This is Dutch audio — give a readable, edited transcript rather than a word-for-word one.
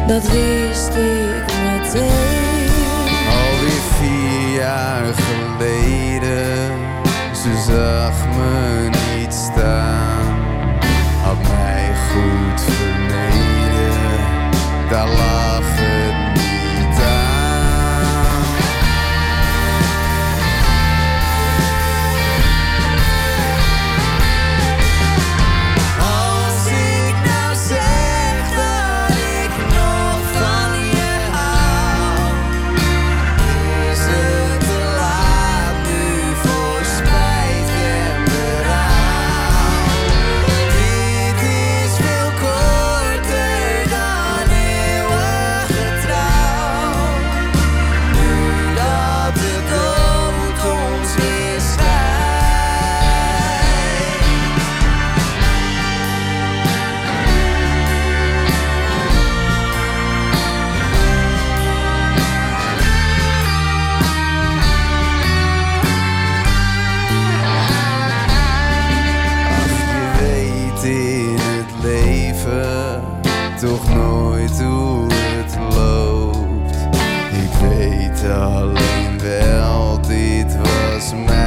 dat wist ik meteen. Alweer 4 jaar geleden, ze zag me niet staan, had mij goed vermeden, daar lag het niet aan. Als ik nou zeg dat ik nog van je hou, is het te laat nu voor spijt en berouw. Dit is veel korter dan eeuwige trouw, nu dat de dood ons weer scheidt. Ach, je weet in het leven toch nooit hoe het loopt. Ik weet alleen wel, dit was mijn